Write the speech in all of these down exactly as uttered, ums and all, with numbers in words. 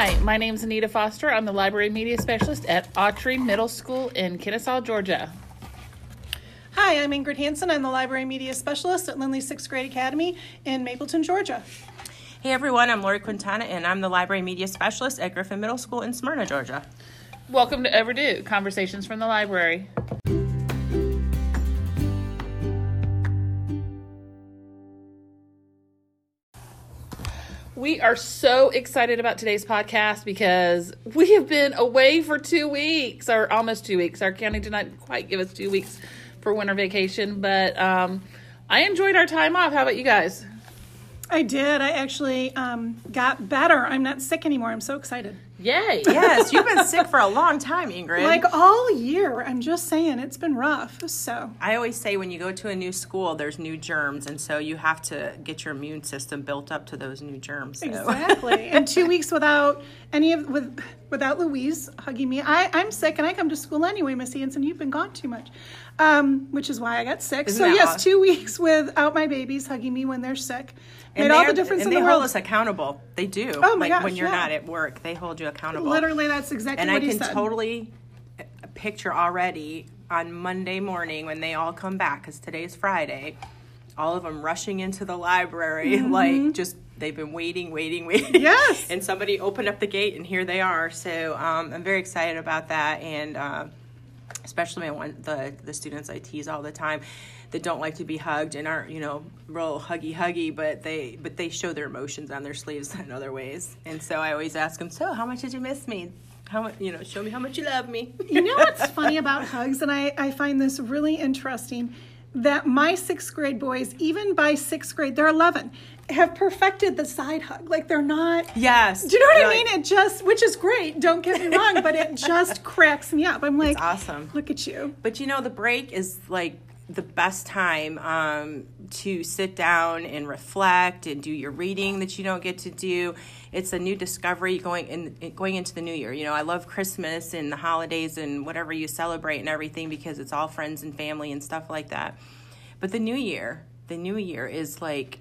Hi, my name is Anita Foster. I'm the Library Media Specialist at Autry Middle School in Kennesaw, Georgia. Hi, I'm Ingrid Hansen. I'm the Library Media Specialist at Lindley Sixth Grade Academy in Mapleton, Georgia. Hey everyone, I'm Lori Quintana, and I'm the Library Media Specialist at Griffin Middle School in Smyrna, Georgia. Welcome to Overdue, Conversations from the Library. We are so excited about today's podcast because we have been away for two weeks, or almost two weeks. Our county did not quite give us two weeks for winter vacation, but um, I enjoyed our time off. How about you guys? I did. I actually um, got better. I'm not sick anymore. I'm so excited. Yay. Yes, you've been sick for a long time, Ingrid. Like all year. I'm just saying, it's been rough. So I always say when you go to a new school, there's new germs, and so you have to get your immune system built up to those new germs. So. Exactly. And two weeks without any of with without Louise hugging me. I, I'm sick, and I come to school anyway, Miss Hansen. You've been gone too much, um, which is why I got sick. Isn't so yes, awesome? two weeks without my babies hugging me when they're sick. And made all the difference and in the they world. hold us accountable. They do. Oh my like gosh, when you're yeah. not at work, they hold you accountable. Literally, that's exactly and what I he can said. totally picture already on Monday morning when they all come back, because today's Friday, all of them rushing into the library, mm-hmm. like just they've been waiting, waiting, waiting. Yes. And somebody opened up the gate, and here they are. So um, I'm very excited about that, and uh, especially my one, the the students I tease all the time that don't like to be hugged and aren't, you know, real huggy huggy, but they but they show their emotions on their sleeves in other ways. And so I always ask them, so how much did you miss me? How much, you know, show me how much you love me. You know what's funny about hugs, and I, I find this really interesting, that my sixth grade boys, even by sixth grade, they're eleven, have perfected the side hug. Like they're not. Yes. Do you know what They're I mean? like, It just, which is great. Don't get me wrong, but it just cracks me up. I'm like, it's awesome. Look at you. But you know, the break is like the best time um, to sit down and reflect and do your reading that you don't get to do. It's a new discovery going in going into the new year. You know, I love Christmas and the holidays and whatever you celebrate and everything because it's all friends and family and stuff like that. But the new year, the new year is like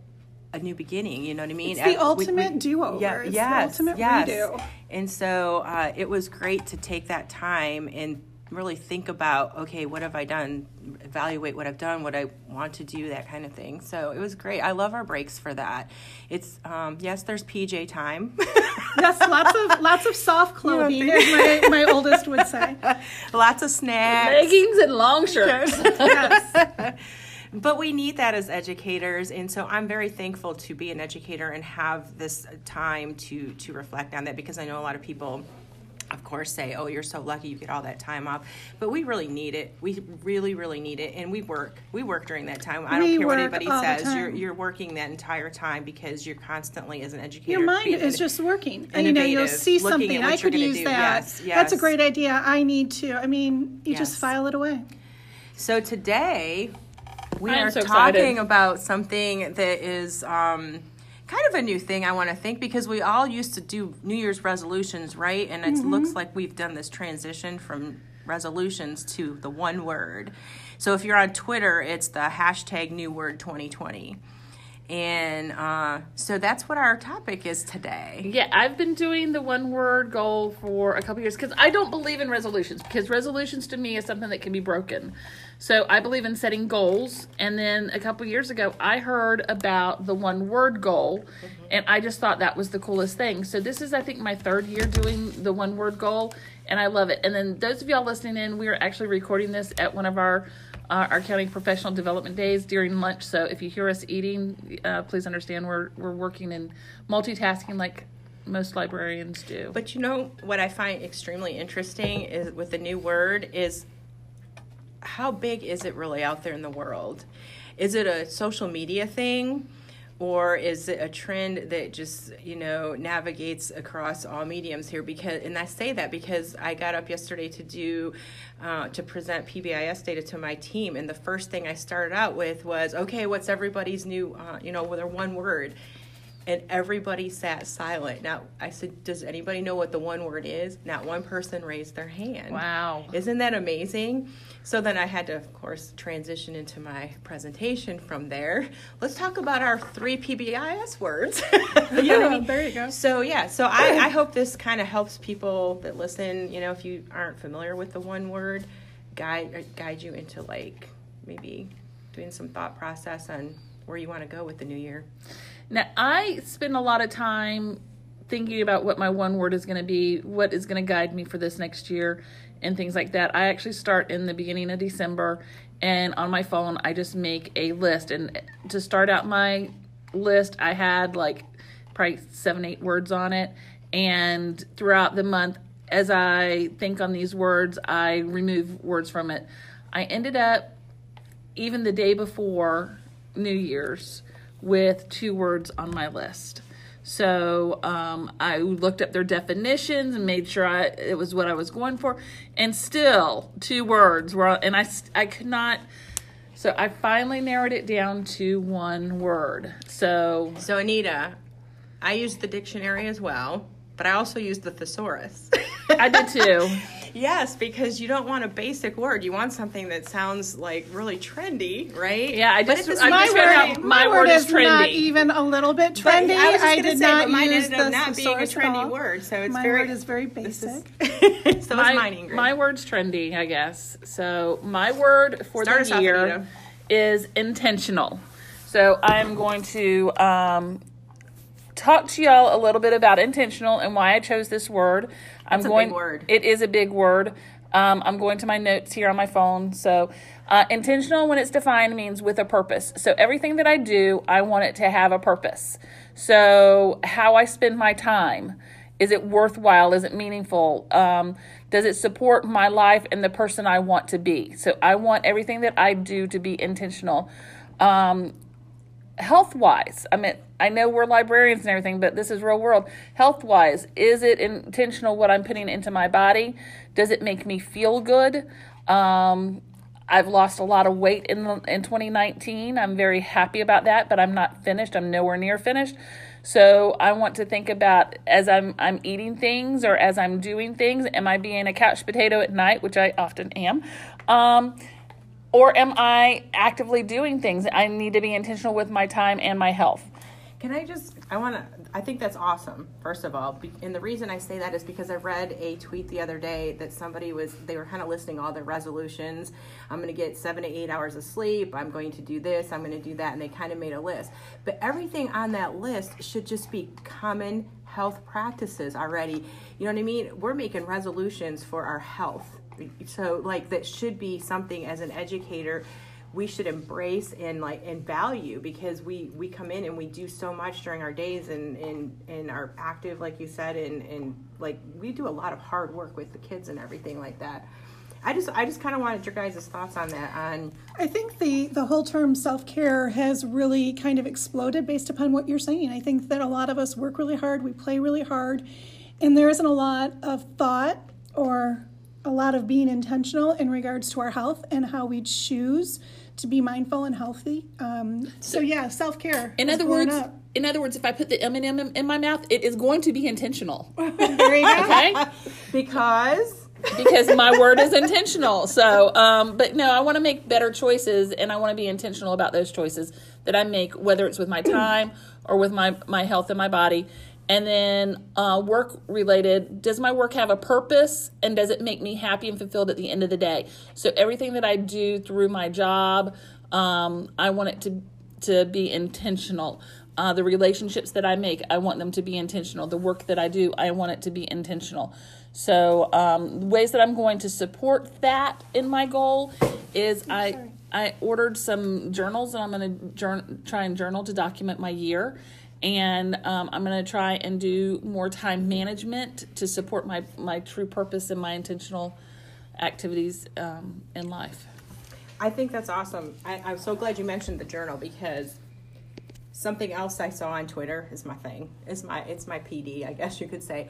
a new beginning. You know what I mean? It's the Uh, ultimate we, we, do-over. Yeah, it's yes, the ultimate yes. redo. And so uh, it was great to take that time and really think about, okay, what have I done? Evaluate what I've done, what I want to do, that kind of thing. So it was great. I love our breaks for that. It's um, yes, there's P J time. Yes, lots of lots of soft clothing, as my, my oldest would say. Lots of snacks, Leggings and long shirts. Yes. But we need that as educators, and so I'm very thankful to be an educator and have this time to to reflect on that, because I know a lot of people, of course, say, oh, you're so lucky you get all that time off. But we really need it. We really, really need it. And we work. We work during that time. I don't We care what work anybody all the says. time. You're you're working that entire time because you're constantly, as an educator, Your mind being is in- just working. And, you know, you'll innovative, see looking something. at what I you're could gonna use do. that. Yes, That's a yes. great idea. I need to. I mean, you just Yes. file it away. So today, we I am are so talking excited. about something that is um, kind of a new thing, I want to think, because we all used to do New Year's resolutions, right? And it Mm-hmm. looks like we've done this transition from resolutions to the one word. So if you're on Twitter, it's the hashtag new word twenty twenty. And uh, so that's what our topic is today. Yeah, I've been doing the one word goal for a couple years because I don't believe in resolutions, because resolutions to me is something that can be broken. So I believe in setting goals. And then a couple years ago, I heard about the one word goal, mm-hmm. and I just thought that was the coolest thing. So this is, I think, my third year doing the one word goal, and I love it. And then those of y'all listening in, we are actually recording this at one of our Uh, our county professional development days during lunch. So if you hear us eating, uh, please understand we're we're working and multitasking like most librarians do. But you know what I find extremely interesting is with the new word is how big is it really out there in the world? Is it a social media thing? Or is it a trend that just, you know, navigates across all mediums here? Because, and I say that because I got up yesterday to do, uh, to present P B I S data to my team, and the first thing I started out with was, okay, what's everybody's new, uh, you know, with their one word? And everybody sat silent. Now, I said, does anybody know what the one word is? Not one person raised their hand. Wow. Isn't that amazing? So then I had to, of course, transition into my presentation from there. Let's talk about our three P B I S words. You know what I mean? There you go. So, yeah, so I, I hope this kind of helps people that listen, you know, if you aren't familiar with the one word, guide, guide you into, like, maybe doing some thought process on where you want to go with the new year. Now, I spend a lot of time thinking about what my one word is going to be, what is going to guide me for this next year, and things like that. I actually start in the beginning of December, and on my phone, I just make a list. And to start out my list, I had like probably seven, eight words on it. And throughout the month, as I think on these words, I remove words from it. I ended up, even the day before New Year's, with two words on my list. So um, I looked up their definitions and made sure I, it was what I was going for. And still, two words were, and I, I could not, so I finally narrowed it down to one word. So, So, Anita, I used the dictionary as well, but I also used the thesaurus. I did too. Yes, because you don't want a basic word. You want something that sounds like really trendy, right? Yeah, I But just, if it's I My just found out word, my my word is not trendy. even a little bit But trendy. I was just I gonna did say, not but mine use ended up the not being a thesaurus at trendy all. word, so it's my very- word is very This basic. is, so my, is mine, Ingrid. my word's trendy, I guess. So my word for Start us the off, year Anita. is intentional. So I'm going to um, talk to y'all a little bit about intentional and why I chose this word. I'm That's a going. big word. It is a big word. Um, I'm going to my notes here on my phone. So uh, intentional, when it's defined, means with a purpose. So everything that I do, I want it to have a purpose. So how I spend my time. Is it worthwhile? Is it meaningful? Um, does it support my life and the person I want to be? So I want everything that I do to be intentional. Um, health-wise, I mean, I know we're librarians and everything, but this is real world. Health-wise, is it intentional what I'm putting into my body? Does it make me feel good? Um, I've lost a lot of weight in in twenty nineteen. I'm very happy about that, but I'm not finished. I'm nowhere near finished. So I want to think about as I'm I'm eating things or as I'm doing things, am I being a couch potato at night, which I often am, um, or am I actively doing things? I need to be intentional with my time and my health. Can I just, I want to, I think that's awesome, first of all. Be- And the reason I say that is because I read a tweet the other day that somebody was, they were kind of listing all their resolutions. I'm going to get seven to eight hours of sleep. I'm going to do this. I'm going to do that. And they kind of made a list. But everything on that list should just be common health practices already. You know what I mean? We're making resolutions for our health. So like that should be something as an educator we should embrace and like and value, because we we come in and we do so much during our days and and, and are active, like you said, and and like we do a lot of hard work with the kids and everything like that. I just I just kind of wanted your guys' thoughts on that. On I think the, the whole term self-care has really kind of exploded based upon what you're saying. I think that a lot of us work really hard, we play really hard, and there isn't a lot of thought or a lot of being intentional in regards to our health and how we choose to be mindful and healthy. Um, so yeah, self-care. In is other blown words, up. in other words, if I put the M and M in my mouth, it is going to be intentional. There you go. Okay? because Because my word is intentional. So, um, but no, I want to make better choices, and I want to be intentional about those choices that I make, whether it's with my time or with my, my health and my body. And then uh, work related, does my work have a purpose, and does it make me happy and fulfilled at the end of the day? So everything that I do through my job, um, I want it to to be intentional. Uh, the relationships that I make, I want them to be intentional. The work that I do, I want it to be intentional. So um, ways that I'm going to support that in my goal is I I ordered some journals, and I'm going to journal, try and journal to document my year. And um, I'm going to try and do more time management to support my, my true purpose and my intentional activities um, in life. I think that's awesome. I, I'm so glad you mentioned the journal, because something else I saw on Twitter is my thing. It's my it's my P D, I guess you could say,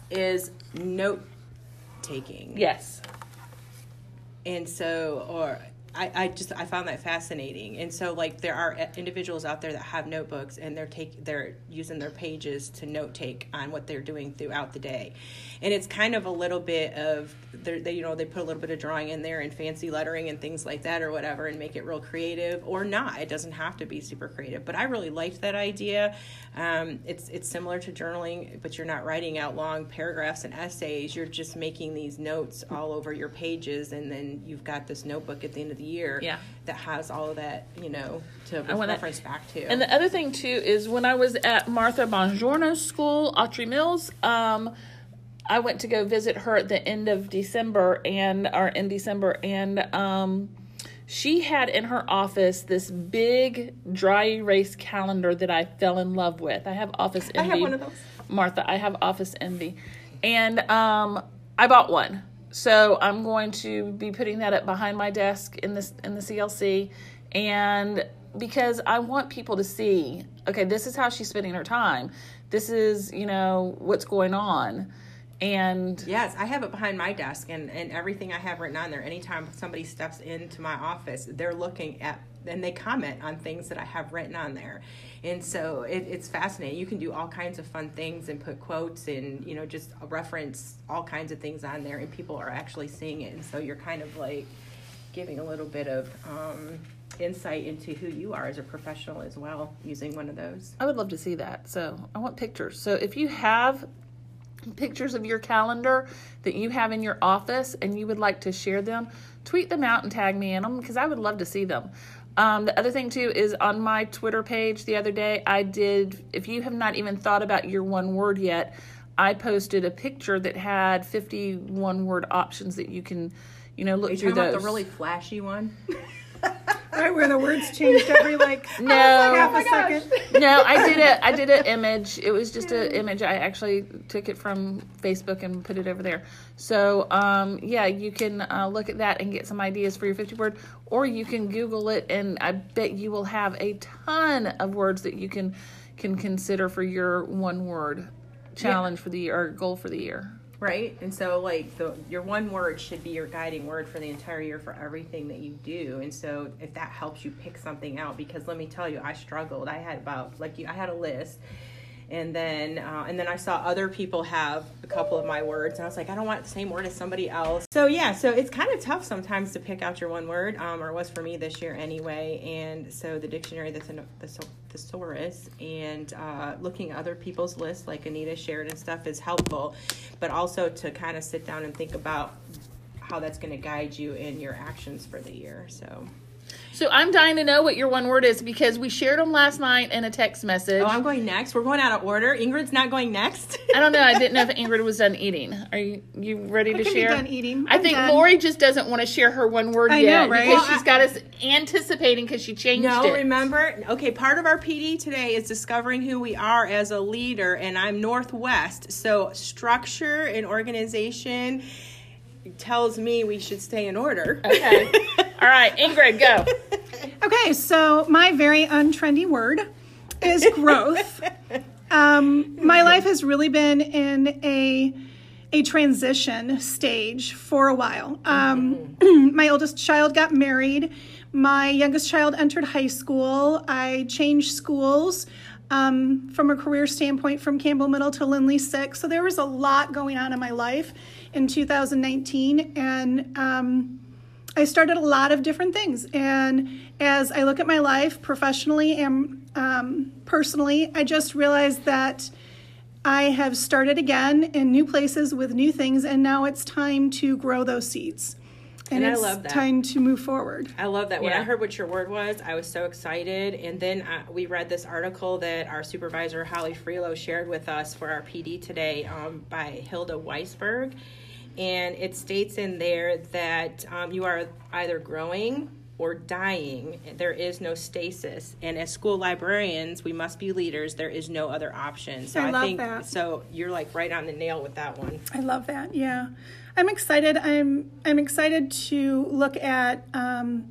is note taking. Yes. And so, or I, I just I found that fascinating. And so like there are individuals out there that have notebooks and they're take they're using their pages to note take on what they're doing throughout the day. And it's kind of a little bit of they you know they put a little bit of drawing in there and fancy lettering and things like that or whatever and make it real creative or not. It doesn't have to be super creative. But I really liked that idea. Um, it's it's similar to journaling, but you're not writing out long paragraphs and essays. You're just making these notes all over your pages, and then you've got this notebook at the end of the year yeah. that has all of that, you know, to I want reference that. back to. And the other thing, too, is when I was at Martha Bongiorno's school, Autry Mills, um, I went to go visit her at the end of December, and or in December, and um, she had in her office this big dry erase calendar that I fell in love with. I have office envy. I have one of those. Martha, I have office envy. And um, I bought one. So I'm going to be putting that up behind my desk in this in the C L C. And because I want people to see, okay, this is how she's spending her time. This is, you know, what's going on. And yes, I have it behind my desk, and, and everything I have written on there. Anytime somebody steps into my office, they're looking at, and they comment on things that I have written on there. And so it, it's fascinating. You can do all kinds of fun things and put quotes and, you know, just reference all kinds of things on there, and people are actually seeing it. And so you're kind of like giving a little bit of um, insight into who you are as a professional as well, using one of those. I would love to see that. So I want pictures. So if you have pictures of your calendar that you have in your office and you would like to share them, tweet them out and tag me in them, because I would love to see them. Um, the other thing too is on my Twitter page the other day, I did, if you have not even thought about your one word yet, I posted a picture that had fifty-one word options that you can, you know, look Are you through talking those. about the really flashy one? Right, where the words changed every like No. half Oh a second. No, I did a I did an image. It was just an image. I actually took it from Facebook and put it over there. So um, yeah, you can uh, look at that and get some ideas for your fifty word, or you can Google it, and I bet you will have a ton of words that you can can consider for your one word challenge yeah. for the year or goal for the year. Right? And so, like, the your one word should be your guiding word for the entire year for everything that you do. And so if that helps you pick something out, because let me tell you, I struggled. I had about, like, you, I had a list. And then uh, and then I saw other people have a couple of my words, and I was like, I don't want the same word as somebody else. So yeah, so it's kind of tough sometimes to pick out your one word, um, or it was for me this year anyway. And so the dictionary, the, the thesaurus, and uh, looking at other people's lists, like Anita shared and stuff, is helpful. But also to kind of sit down and think about how that's going to guide you in your actions for the year. So. So I'm dying to know what your one word is, because we shared them last night in a text message. Oh, I'm going next. We're going out of order. Ingrid's not going next. I don't know. I didn't know if Ingrid was done eating. Are you you ready to I can share? Be done eating. I I'm think done. Lori just doesn't want to share her one word I yet know, right? because Well, she's got us anticipating because she changed no, it. No, remember? Okay, part of our P D today is discovering who we are as a leader, and I'm Northwest. So structure and organization tells me we should stay in order. Okay. All right, Ingrid, go. Okay, so my very untrendy word is growth. um, my life has really been in a a transition stage for a while. Um, my oldest child got married. My youngest child entered high school. I changed schools um, from a career standpoint from Campbell Middle to Lindley Six. So there was a lot going on in my life in two thousand nineteen, and um, I started a lot of different things. And as I look at my life professionally and um, personally, I just realized that I have started again in new places with new things, and now it's time to grow those seeds. And, And I it's love that. time to move forward. I love that. When Yeah. I heard what your word was, I was so excited. And then uh, we read this article that our supervisor, Holly Freelo, shared with us for our P D today um, by Hilda Weisberg. And it states in there that um, you are either growing or dying. There is no stasis. And as school librarians, we must be leaders. There is no other option. So I I, love think that. so you're like right on the nail with that one. I love that. Yeah, I'm excited. I'm I'm excited to look at um,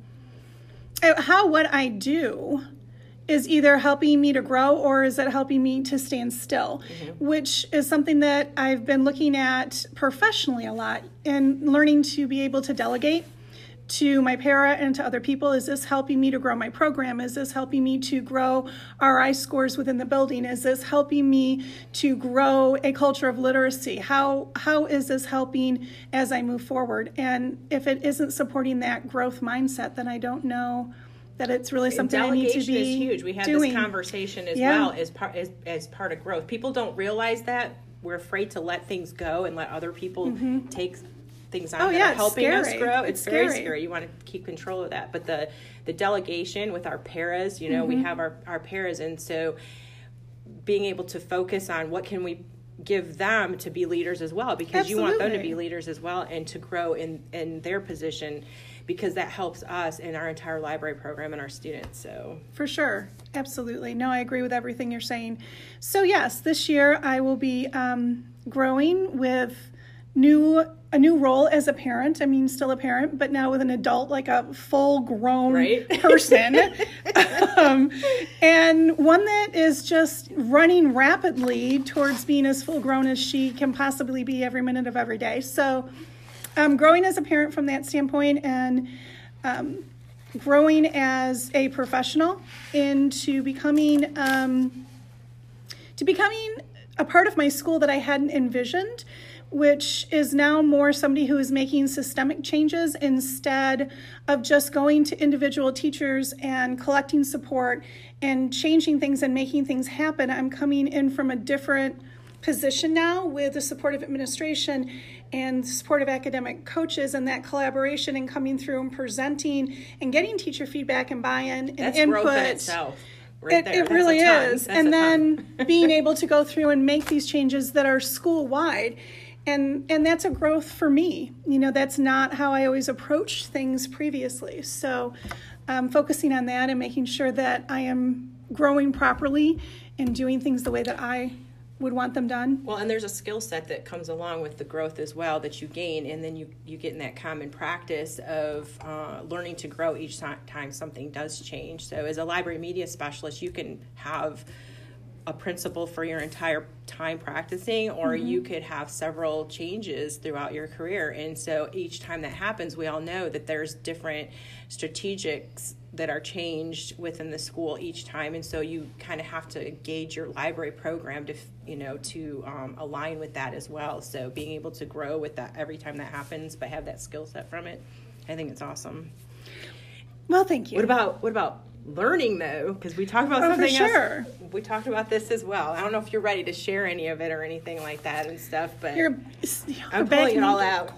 how what I do is either helping me to grow or is it helping me to stand still, mm-hmm. which is something that I've been looking at professionally a lot and learning to be able to delegate to my para and to other people? Is this helping me to grow my program? Is this helping me to grow R I scores within the building? Is this helping me to grow a culture of literacy? How how is this helping as I move forward? And if it isn't supporting that growth mindset, then I don't know that it's really something I need to be Delegation is huge. We had doing. this conversation as Yeah. well as part as, as part of growth. People don't realize that. We're afraid to let things go and let other people take things on Oh, that yeah, are it's helping us scary. grow. It's It's, very scary. scary. You want to keep control of that. But the the delegation with our paras, you know, we have our, our paras, and so being able to focus on what can we give them to be leaders as well, because you want them to Absolutely. be leaders as well and to grow in, in their position, because that helps us in our entire library program and our students. So For sure. Absolutely. No, I agree with everything you're saying. So yes, this year I will be um, growing with new a new role as a parent. I mean, still a parent, but now with an adult, like a full grown Right. person. um, and one that is just running rapidly towards being as full grown as she can possibly be every minute of every day. So um, growing as a parent from that standpoint, and um, growing as a professional into becoming um, to becoming a part of my school that I hadn't envisioned, which is now more somebody who is making systemic changes instead of just going to individual teachers and collecting support and changing things and making things happen. I'm coming in from a different position now with the support of administration and support of academic coaches, and that collaboration and coming through and presenting and getting teacher feedback and buy-in and that's input. growth in itself. Right It, there. it That's really a ton. is. That's And a then ton. being able to go through and make these changes that are school-wide. And and that's a growth for me. You know, that's not how I always approached things previously. So um, focusing on that and making sure that I am growing properly and doing things the way that I would want them done. Well, and there's a skill set that comes along with the growth as well that you gain, and then you, you get in that common practice of uh, learning to grow each time something does change. So as a library media specialist, you can have a principal for your entire time practicing, or mm-hmm. you could have several changes throughout your career. And so each time that happens, we all know that there's different strategics that are changed within the school each time. And so you kind of have to gauge your library program to, you know, to um, align with that as well. So being able to grow with that every time that happens, but have that skill set from it, I think it's awesome. Well, thank you. What about, what about learning though? Because we talked about Oh, something for sure. else. We talked about this as well. I don't know if you're ready to share any of it or anything like that and stuff, but You're, I'm you're pulling it begging all me. out.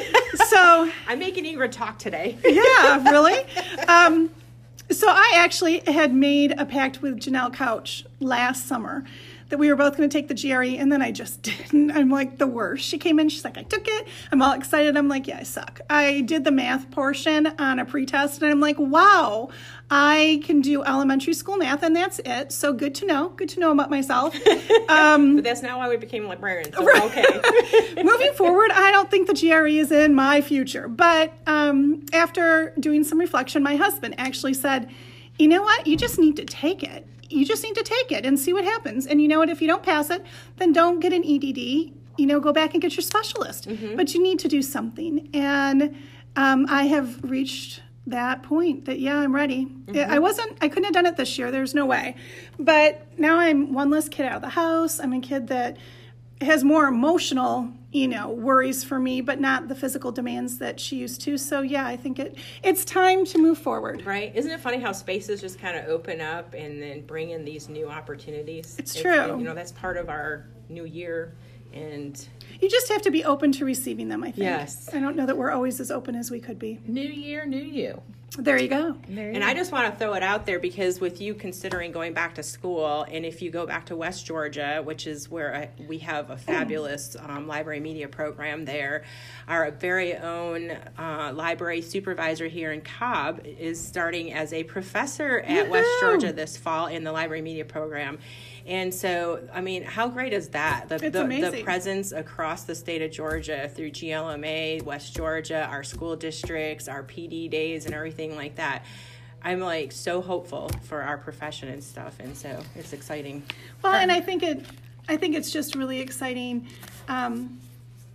So I'm making Ingrid talk today. yeah, really? Um, so I actually had made a pact with Janelle Couch last summer that we were both going to take the G R E, and then I just didn't. I'm like the worst. She came in, she's like, I took it. I'm all excited. I'm like, yeah, I suck. I did the math portion on a pretest, and I'm like, wow, I can do elementary school math, and that's it. So good to know. Good to know about myself. Um, But that's not why we became librarians. So we're okay. Moving forward, I don't think the G R E is in my future. But um, after doing some reflection, my husband actually said, you know what? You just need to take it. You just need to take it and see what happens. And you know what? If you don't pass it, then don't get an E D D. You know, go back and get your specialist. Mm-hmm. But you need to do something. And um, I have reached that point that, yeah, I'm ready. Mm-hmm. I wasn't, I couldn't have done it this year. There's no way. But now I'm one less kid out of the house. I'm a kid that has more emotional, you know, worries for me, but not the physical demands that she used to. So yeah, I think it it's time to move forward. Right? Isn't it funny how spaces just kind of open up and then bring in these new opportunities? It's true. You know, that's part of our new year. And You just have to be open to receiving them, I think. Yes. I don't know that we're always as open as we could be. New year, new you. There you go. There you And go. I just want to throw it out there because with you considering going back to school, and if you go back to West Georgia, which is where I, we have a fabulous um, library media program there, our very own uh, library supervisor here in Cobb is starting as a professor at Woohoo! West Georgia this fall in the library media program. And so, I mean, how great is that? The, It's the, the amazing. presence across the state of Georgia through G L M A, West Georgia, our school districts, our P D days, and everything like that. I'm like so hopeful for our profession and stuff, and so it's exciting. Well, and I think it, I think it's just really exciting. Um,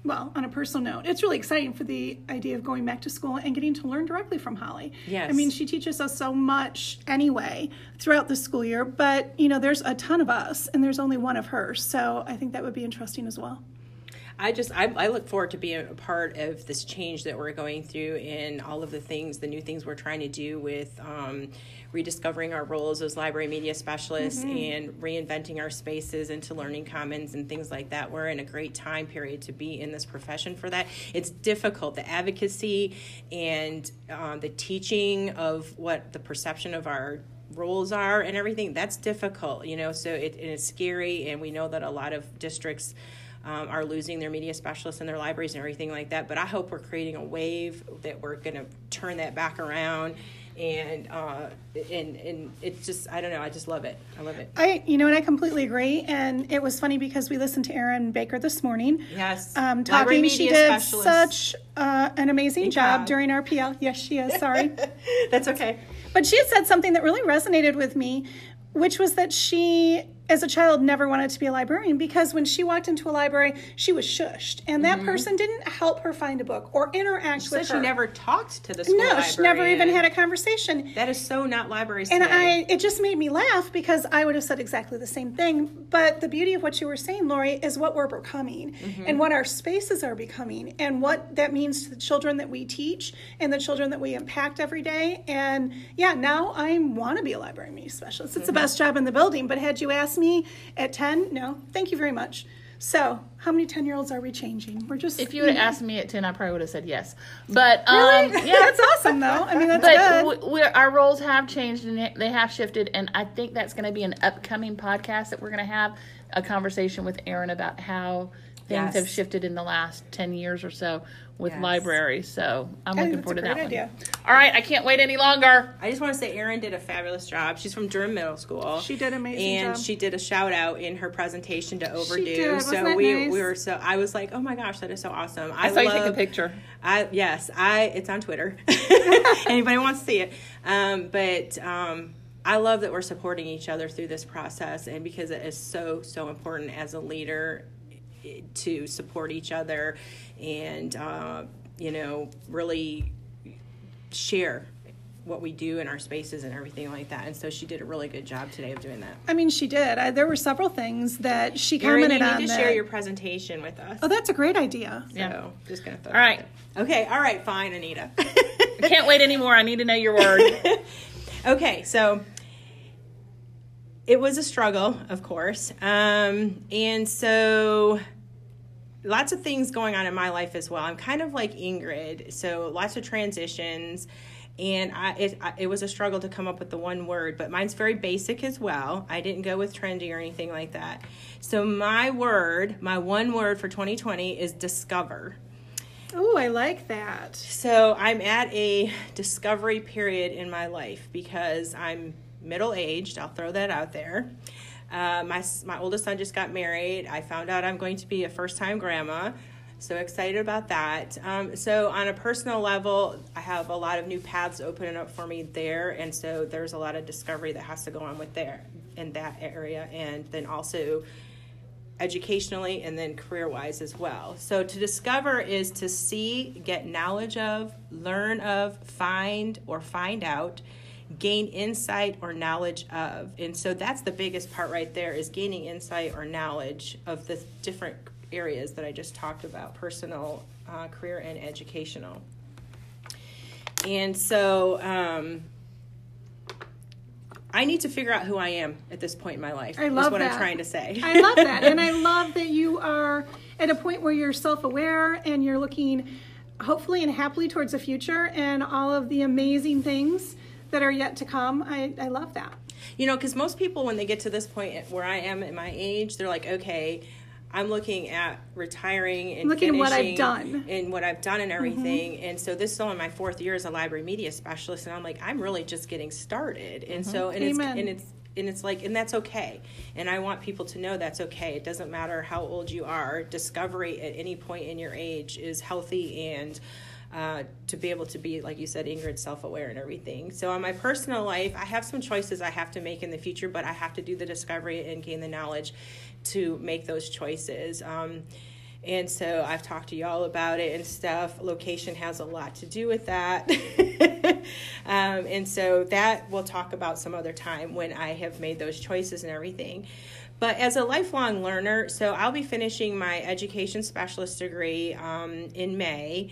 well, on a personal note, it's really exciting for the idea of going back to school and getting to learn directly from Holly. Yes. I mean, she teaches us so much anyway throughout the school year, but, you know, there's a ton of us, and there's only one of her, so I think that would be interesting as well. I just, I, I look forward to being a part of this change that we're going through and all of the things, the new things we're trying to do with um, rediscovering our roles as library media specialists mm-hmm. and reinventing our spaces into learning commons and things like that. We're in a great time period to be in this profession for that. It's difficult, the advocacy and um, the teaching of what the perception of our roles are and everything, that's difficult, you know, so it, and it's scary, and we know that a lot of districts Um, are losing their media specialists in their libraries and everything like that. But I hope we're creating a wave that we're going to turn that back around. And uh, and and it's just, I don't know, I just love it. I love it. I, you know, and I completely agree. And it was funny because we listened to Erin Baker this morning. Yes. Um, talking, she did such uh, an amazing job, job during our P L. Yes, she is. Sorry. That's okay. But she had said something that really resonated with me, which was that she, as a child, never wanted to be a librarian because when she walked into a library, she was shushed. And that mm-hmm. person didn't help her find a book or interact she with said her. She never talked to the school No, librarian. she never even had a conversation. That is so not libraries And today. I, it just made me laugh because I would have said exactly the same thing. But the beauty of what you were saying, Lori, is what we're becoming mm-hmm. and what our spaces are becoming and what that means to the children that we teach and the children that we impact every day. And yeah, now I want to be a library media specialist. It's mm-hmm. the best job in the building. But had you asked me at ten, no, thank you very much. So, how many ten-year-olds are we changing? We're just. If you would have asked me at ten, I probably would have said yes. But um, really? Yeah, that's awesome, though. I mean, that's but good. But we, our roles have changed and they have shifted, and I think that's going to be an upcoming podcast that we're going to have a conversation with Erin about how things yes. have shifted in the last ten years or so with yes. libraries. So I'm I looking forward to that idea. one. All right, I can't wait any longer. I just want to say Erin did a fabulous job. She's from Durham Middle School. She did an amazing and job. she did a shout out in her presentation to Overdue. She did. Wasn't so that we nice? we were so I was like, oh my gosh, that is so awesome. I, I saw love, you take a picture. I yes, I it's on Twitter. Anybody wants to see it. Um, but um I love that we're supporting each other through this process, and because it is so, so important as a leader to support each other and, uh, you know, really share what we do in our spaces and everything like that. And so she did a really good job today of doing that. I mean, she did. I, there were several things that she Erin, commented on. you need to that... share your presentation with us. Oh, that's a great idea. So, yeah. just going to throw All right. There. Okay. All right. Fine, Anita. I can't wait anymore. I need to know your word. Okay. So it was a struggle, of course. Um, and so lots of things going on in my life as well. I'm kind of like Ingrid. So lots of transitions. And I, it, I, it was a struggle to come up with the one word, but mine's very basic as well. I didn't go with trendy or anything like that. So my word, my one word for twenty twenty is discover. Oh, I like that. So I'm at a discovery period in my life because I'm middle-aged. I'll throw that out there. Uh, my my oldest son just got married. I found out I'm going to be a first-time grandma. So excited about that. Um, so on a personal level, I have a lot of new paths opening up for me there. And so there's a lot of discovery that has to go on with there in that area. And then also educationally and then career-wise as well. So to discover is to see, get knowledge of, learn of, find or find out, gain insight or knowledge of. And so that's the biggest part right there is gaining insight or knowledge of the different areas that I just talked about, personal, uh, career, and educational. And so um, I need to figure out who I am at this point in my life. I love is what that. I'm trying to say. I love that. And I love that you are at a point where you're self-aware and you're looking hopefully and happily towards the future and all of the amazing things that are yet to come. I, I love that. You know, because most people, when they get to this point where I am at my age, they're like, okay, I'm looking at retiring and looking at what I've finishing done and what I've done and everything. Mm-hmm. And so this is only my fourth year as a library media specialist, and I'm like, I'm really just getting started. And mm-hmm. so, and Amen. it's and it's and it's like, and that's okay. And I want people to know that's okay. It doesn't matter how old you are. Discovery at any point in your age is healthy and. Uh, to be able to be, like you said, Ingrid, self-aware and everything. So on my personal life, I have some choices I have to make in the future, but I have to do the discovery and gain the knowledge to make those choices. Um, And so I've talked to y'all about it and stuff. Location has a lot to do with that. um, and so that we'll talk about some other time when I have made those choices and everything. But as a lifelong learner, so I'll be finishing my education specialist degree um, in May.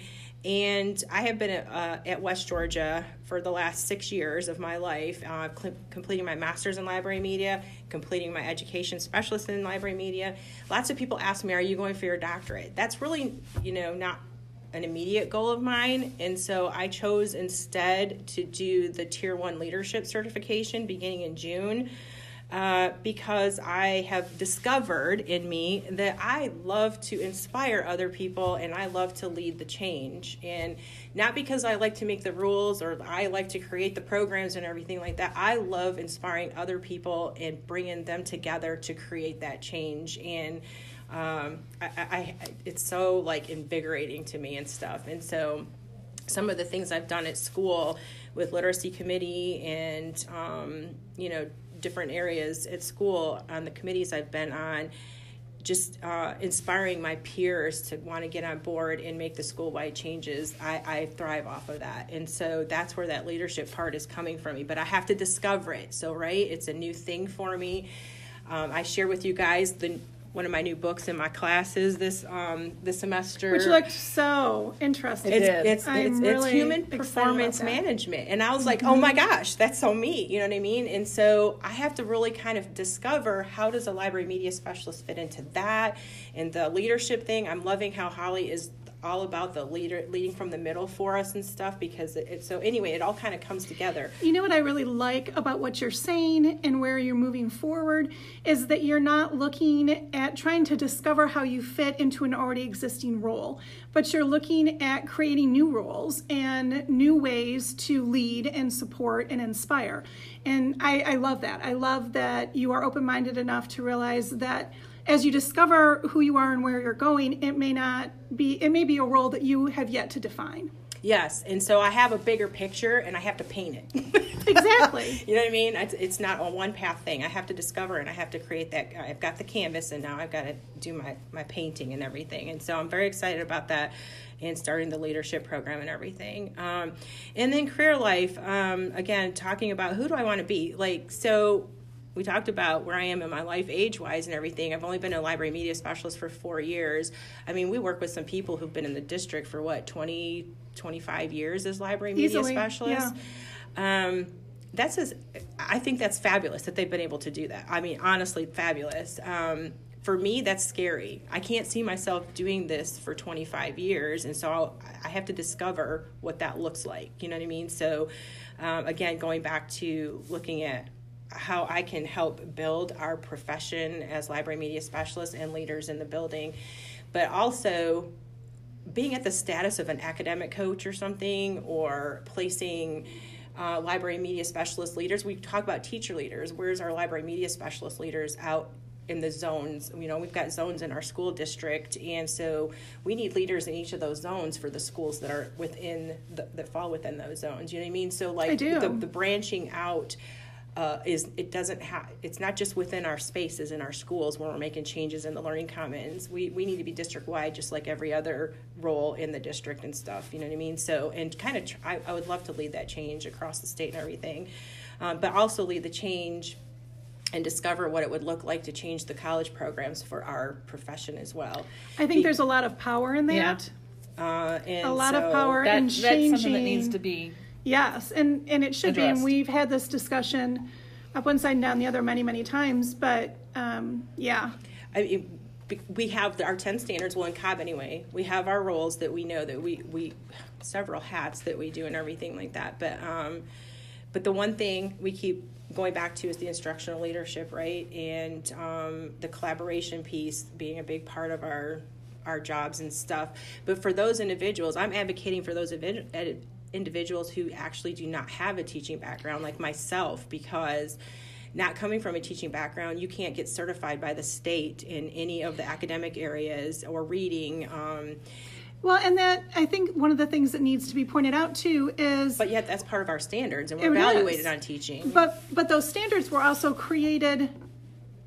And I have been at, uh, at West Georgia for the last six years of my life, uh, cl- completing my master's in library media, completing my education specialist in library media. Lots of people ask me, are you going for your doctorate? That's really, you know, not an immediate goal of mine. And so I chose instead to do the Tier one Leadership Certification beginning in June. Uh, because I have discovered in me that I love to inspire other people and I love to lead the change. And not because I like to make the rules or I like to create the programs and everything like that. I love inspiring other people and bringing them together to create that change. And um, I, I, it's so like invigorating to me and stuff. And so some of the things I've done at school with literacy committee and, um, you know, different areas at school on the committees I've been on, just uh, inspiring my peers to want to get on board and make the school-wide changes. I, I thrive off of that. And so that's where that leadership part is coming from me. But I have to discover it. So, right, it's a new thing for me. Um, I share with you guys the one of my new books in my classes this um, this semester. Which looked so interesting. It's, did. it's, I'm it's, really it's human excited performance about that. management. And I was like, oh my gosh, that's so me. You know what I mean? And so I have to really kind of discover how does a library media specialist fit into that and the leadership thing. I'm loving how Holly is all about the leader leading from the middle for us and stuff because it, it so anyway it all kind of comes together. You know what I really like about what you're saying and where you're moving forward is that you're not looking at trying to discover how you fit into an already existing role, but you're looking at creating new roles and new ways to lead and support and inspire. And I, I love that. I love that you are open-minded enough to realize that as you discover who you are and where you're going, it may not be, it may be a role that you have yet to define. Yes, and so I have a bigger picture and I have to paint it. Exactly. You know what I mean? It's, it's not a one path thing. I have to discover and I have to create that. I've got the canvas and now I've got to do my, my painting and everything. And so I'm very excited about that and starting the leadership program and everything. Um, and then career life, um, again, talking about who do I want to be? Like, so we talked about where I am in my life age-wise and everything. I've only been a library media specialist for four years. I mean, we work with some people who've been in the district for, what, twenty, twenty-five years as library media Easily, specialists. Yeah. Um, that's as, I think that's fabulous that they've been able to do that. I mean, honestly, fabulous. Um, for me, that's scary. I can't see myself doing this for twenty-five years, and so I'll, I have to discover what that looks like. You know what I mean? So, um, again, going back to looking at how I can help build our profession as library media specialists and leaders in the building, but also being at the status of an academic coach or something, or placing uh, library media specialist leaders. We talk about teacher leaders. Where's our library media specialist leaders out in the zones? You know, we've got zones in our school district, and so we need leaders in each of those zones for the schools that are within the, that fall within those zones. You know what I mean? So like the, the branching out Uh, is it doesn't have it's not just within our spaces in our schools where we're making changes in the learning commons. We we need to be district wide, just like every other role in the district and stuff. You know what I mean? So and kind of tr- I, I would love to lead that change across the state and everything, um, but also lead the change and discover what it would look like to change the college programs for our profession as well. I think be- there's a lot of power in that. Yeah. Uh, and a lot so of power That, in that's changing. something that needs to be. Yes, and, and it should be, addressed. and we've had this discussion up one side and down the other many, many times, but um, yeah. I mean, we have the, our ten standards, well, in Cobb anyway, we have our roles that we know that we, we several hats that we do and everything like that. But um, but the one thing we keep going back to is the instructional leadership, right? And um, the collaboration piece being a big part of our our jobs and stuff. But for those individuals, I'm advocating for those individuals individuals who actually do not have a teaching background, like myself, because not coming from a teaching background, you can't get certified by the state in any of the academic areas or reading. Um, well, and that, I think one of the things that needs to be pointed out too is... But yet that's part of our standards, and we're It evaluated is. on teaching. But, but those standards were also created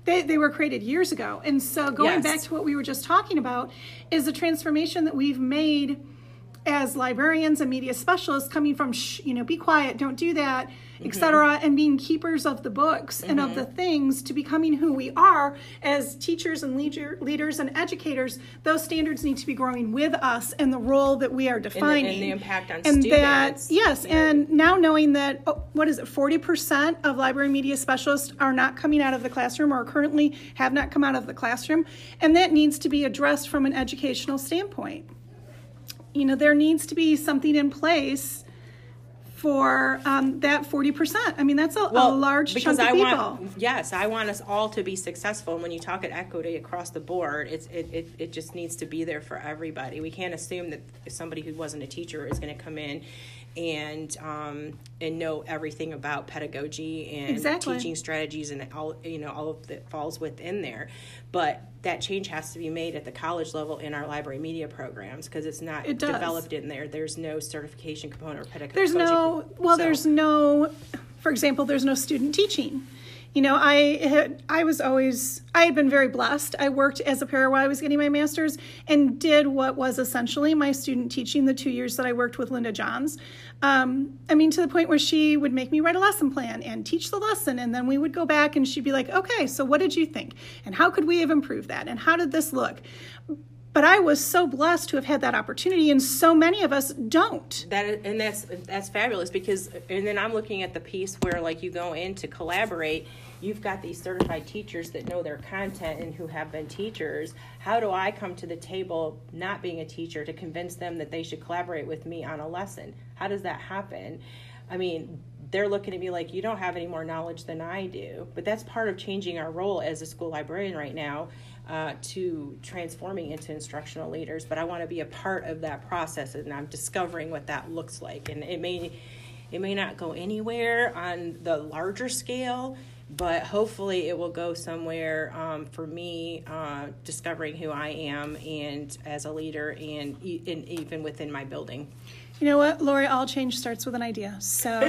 They, they were created years ago. And so going Yes. back to what we were just talking about is the transformation that we've made as librarians and media specialists, coming from, shh, you know, be quiet, don't do that, et cetera, and being keepers of the books mm-hmm. and of the things, to becoming who we are as teachers and leader, leaders and educators. Those standards need to be growing with us and the role that we are defining. And the, and the impact on and students. That, yes, yeah. And now knowing that, oh, what is it, forty percent of library media specialists are not coming out of the classroom, or currently have not come out of the classroom, and that needs to be addressed from an educational standpoint. You know, there needs to be something in place for um, that forty percent. I mean, that's a, well, a large because chunk of I people. Want, yes, I want us all to be successful. And when you talk at equity across the board, it's, it, it, it just needs to be there for everybody. We can't assume that somebody who wasn't a teacher is going to come in and um, and know everything about pedagogy and exactly. teaching strategies, and all, you know, all of that falls within there. But that change has to be made at the college level in our library media programs, because it's not it developed in there. There's no certification component or pedagogy. There's no, well, so. there's no, for example, there's no student teaching. You know, I had, I was always, I had been very blessed. I worked as a para while I was getting my master's, and did what was essentially my student teaching the two years that I worked with Linda Johns. Um, I mean, to the point where she would make me write a lesson plan and teach the lesson, and then we would go back and she'd be like, okay, so what did you think? And how could we have improved that? And how did this look? But I was so blessed to have had that opportunity, and so many of us don't. That is, and that's that's fabulous, because, and then I'm looking at the piece where, like, you go in to collaborate, you've got these certified teachers that know their content and who have been teachers. How do I come to the table, not being a teacher, to convince them that they should collaborate with me on a lesson? How does that happen? I mean, they're looking at me like, you don't have any more knowledge than I do. But that's part of changing our role as a school librarian right now, uh, to transforming into instructional leaders. But I want to be a part of that process, and I'm discovering what that looks like. And it may, it may not go anywhere on the larger scale, but hopefully it will go somewhere um, for me, uh, discovering who I am and as a leader, and, e- and even within my building. You know what, Lori, all change starts with an idea. So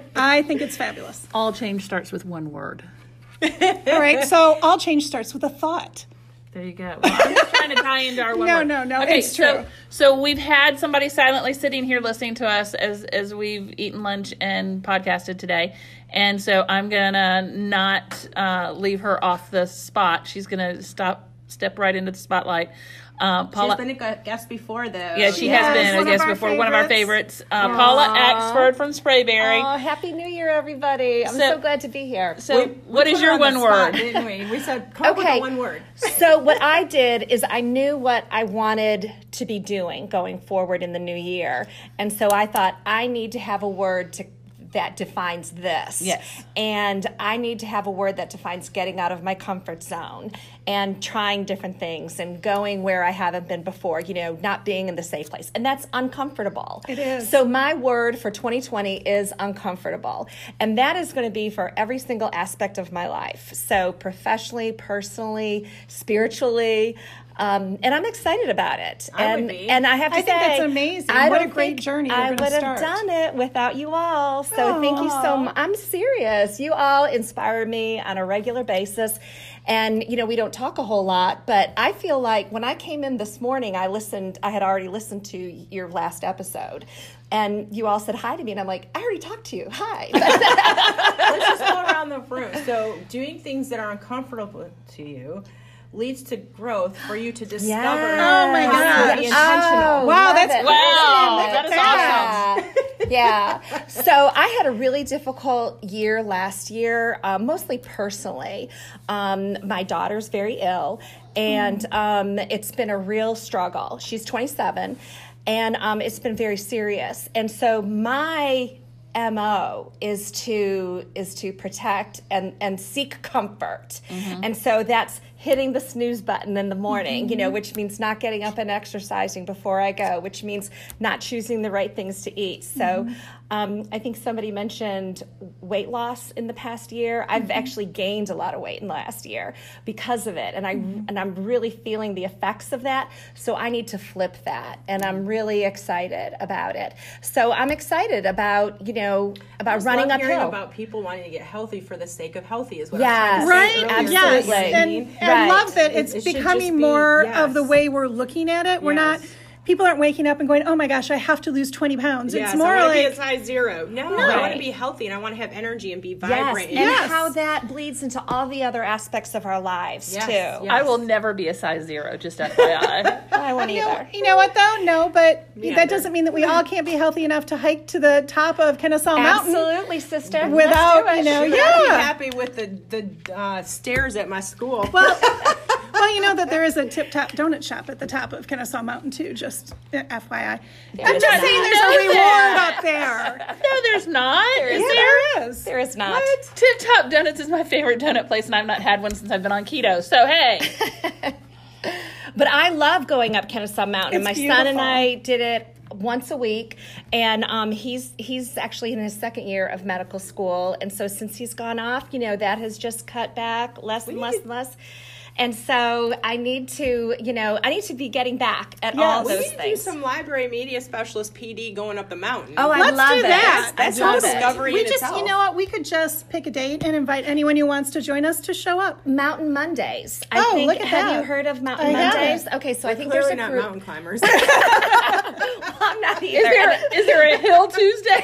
I think it's fabulous. All change starts with one word. All right, so all change starts with a thought. There you go. Well, I'm just trying to tie into our one No, word. no, no, okay, it's true. So, so we've had somebody silently sitting here listening to us as, as we've eaten lunch and podcasted today. And so I'm going to not uh, leave her off the spot. She's going to stop, step right into the spotlight. Uh, Paula, She's been a guest before, though. Yeah, she Yes, has been one a of guest our before. One of our favorites. favorites. Uh, Paula Axford from Sprayberry. Oh, Happy New Year, everybody. I'm So- so, glad to be here. So, We- what we is put your her on one the word? spot, didn't we? We said, come up with Okay. a one word. So what I did is I knew what I wanted to be doing going forward in the new year. And so I thought, I need to have a word to that defines this. Yes. And I need to have a word that defines getting out of my comfort zone and trying different things and going where I haven't been before, you know, not being in the safe place. And that's uncomfortable. It is. So my word for twenty twenty is uncomfortable. And that is going to be for every single aspect of my life. So professionally, personally, spiritually, Um, and I'm excited about it. I and would be. and I have to I say, think that's amazing. I What a don't great think journey you're I gonna would have start. done it without you all. So thank you so much. I'm serious. You all inspire me on a regular basis. And, you know, we don't talk a whole lot, but I feel like when I came in this morning, I listened, I had already listened to your last episode. And you all said hi to me, and I'm like, I already talked to you. Hi. Let's just go around the room. So doing things that are uncomfortable to you leads to growth for you to discover. Yes. Oh my how gosh. to be intentional. Oh, Wow, love that's it. Wow, crazy. that is awesome. Yeah. yeah. So I had a really difficult year last year, uh, mostly personally. Um, my daughter's very ill, and um, it's been a real struggle. She's twenty-seven, and um, it's been very serious. And so my M O is to is to protect and, and seek comfort. Mm-hmm. And so that's hitting the snooze button in the morning, mm-hmm. you know, which means not getting up and exercising before I go, which means not choosing the right things to eat. So mm-hmm. um, I think somebody mentioned weight loss in the past year. I've mm-hmm. actually gained a lot of weight in the last year because of it. And, I, mm-hmm. and I'm really feeling the effects of that. So I need to flip that. And I'm really excited about it. So I'm excited about, you know, about running uphill. uphill. About people wanting to get healthy for the sake of healthy is what yes. I'm right. saying Absolutely. Yes. And, and right. I love that it's it, it becoming be, more yes. of the way we're looking at it. We're yes. not, people aren't waking up and going, oh my gosh, I have to lose twenty pounds. Yes, it's more I want like, to be a size zero. No, right. I want to be healthy and I want to have energy and be yes. vibrant. And yes. how that bleeds into all the other aspects of our lives, yes. too. Yes. I will never be a size zero, just F Y I. I won't you know, either. you know what though? No, but Me that either. doesn't mean that we all can't be healthy enough to hike to the top of Kennesaw Mountain. Absolutely, sister. Without, Let's do it. you know, Shoot, yeah. I'd be happy with the, the uh, stairs at my school. Well, well, you know that there is a Tip Top donut shop at the top of Kennesaw Mountain too, just F Y I. I'm There's just not. saying there's No, a reward there. up there. No, there's not. Is Yeah, there? there is. There is not. Tip Top Donuts is my favorite donut place, and I've not had one since I've been on keto. So, hey. But I love going up Kennesaw Mountain. It's My beautiful. son and I did it once a week, and um, he's he's actually in his second year of medical school, and so since he's gone off, you know, that has just cut back less and less and less. And so I need to, you know, I need to be getting back at Yes. all we those need to do things. some library media specialist P D going up the mountain. Oh, I Let's love do it. that. That's I love a it. discovery We in just, itself. you know what? We could just pick a date and invite anyone who wants to join us to show up. Mountain Mondays. I Oh, think. look at have that. you heard of Mountain I haven't. Mondays? Okay, so I think Clearly there's a not group. mountain climbers. I'm not either. Is there, is there a Hill Tuesday?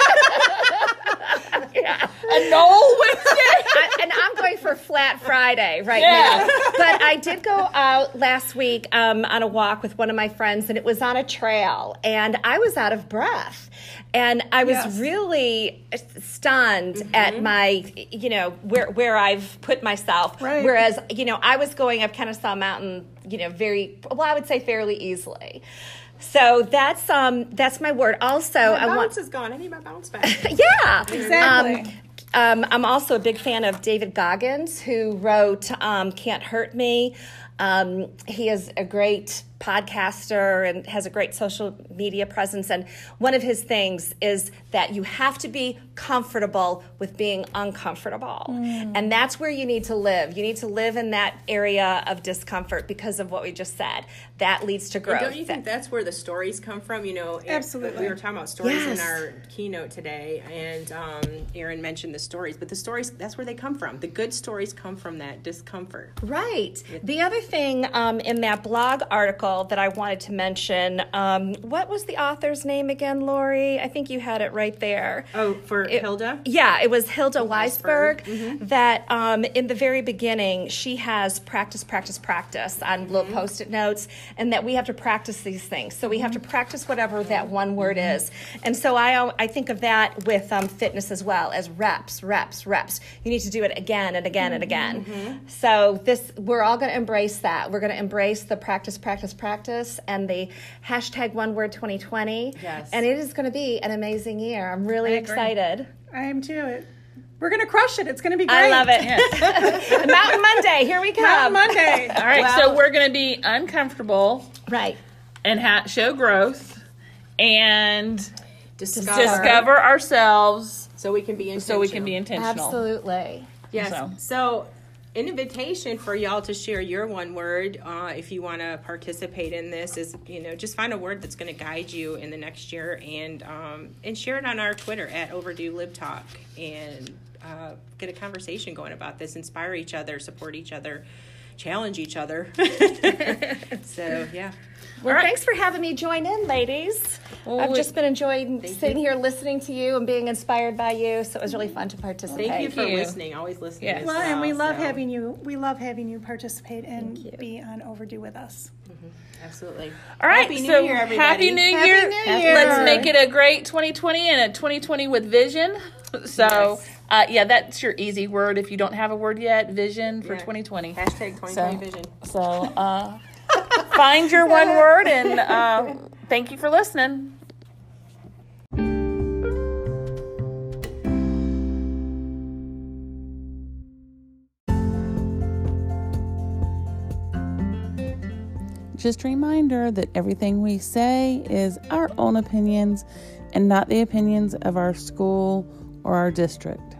Yeah. A Knoll Wednesday? I, and I'm going for Flat Friday right Yeah. now. But I did go out last week um, on a walk with one of my friends, and it was on a trail, and I was out of breath. And I was Yes. really stunned mm-hmm. at my, you know, where where I've put myself. Right. Whereas, you know, I was going up Kennesaw Mountain, you know, very, well, I would say fairly easily. So that's um that's my word. Also, My I want bounce is gone. I need my bounce back. yeah, Exactly. Um, um, I'm also a big fan of David Goggins, who wrote um, Can't Hurt Me. Um, he is a great podcaster and has a great social media presence. And one of his things is that you have to be comfortable with being uncomfortable. Mm. And that's where you need to live. You need to live in that area of discomfort because of what we just said. That leads to growth. And don't you think that's where the stories come from? You know, Absolutely. We were talking about stories Yes. in our keynote today, and um, Erin mentioned the stories, but the stories, that's where they come from. The good stories come from that discomfort. Right. The other thing um, in that blog article that I wanted to mention, um, what was the author's name again, Lori? I think you had it right there. Oh, for It- Hilda? Yeah, it was Hilda Weisberg. Weisberg. That um, in the very beginning, she has practice, practice, practice on little Mm-hmm. post-it notes, and that we have to practice these things. So we have to practice whatever that one word is. And so I, I think of that with um, fitness as well, as reps, reps, reps. You need to do it again and again and again. So this, we're all going to embrace that. We're going to embrace the practice, practice, practice, and the hashtag one word twenty twenty. Yes. And it is going to be an amazing year. I'm really I agree. excited. I am too. It. We're going to crush it. It's going to be great. I love it. Mountain Monday, here we come. Mountain Monday. All right, Well- so we're going to be uncomfortable Right. and ha- show growth and Discover. discover ourselves So we can be intentional. so we can be intentional. Absolutely. Yes. So. So, an invitation for y'all to share your one word, uh, if you want to participate in this, is, you know, just find a word that's going to guide you in the next year, and um, and share it on our Twitter at Overdue Lib Talk, and uh, get a conversation going about this. Inspire each other, support each other, challenge each other. So yeah. Well, All right. thanks for having me join in, ladies. Well, I've we- just been enjoying sitting you. here listening to you and being inspired by you, so it was really fun to participate. Thank you for you. listening. Always listening. Yes. as Well, and we love so- having you. We love having you participate and Thank you. be on Overdue with us. Absolutely. All right, Happy New so Year, everybody. Happy New Happy Year. New Year. Let's make it a great twenty twenty and a twenty twenty with vision. So, Yes. uh, yeah, that's your easy word if you don't have a word yet, vision for Yeah. twenty twenty. Hashtag twenty twenty So- vision. So, uh, find your one word and uh, thank you for listening. just a reminder that everything we say is our own opinions and not the opinions of our school or our district.